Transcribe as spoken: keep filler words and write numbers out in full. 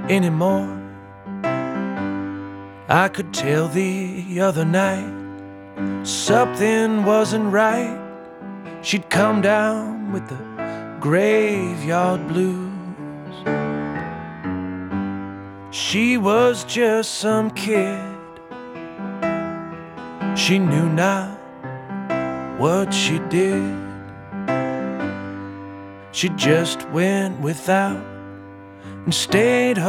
anymore. I could tell the other night something wasn't right. She'd come down with the graveyard blues. She was just some kid. She knew not what she did. She just went without and stayed home.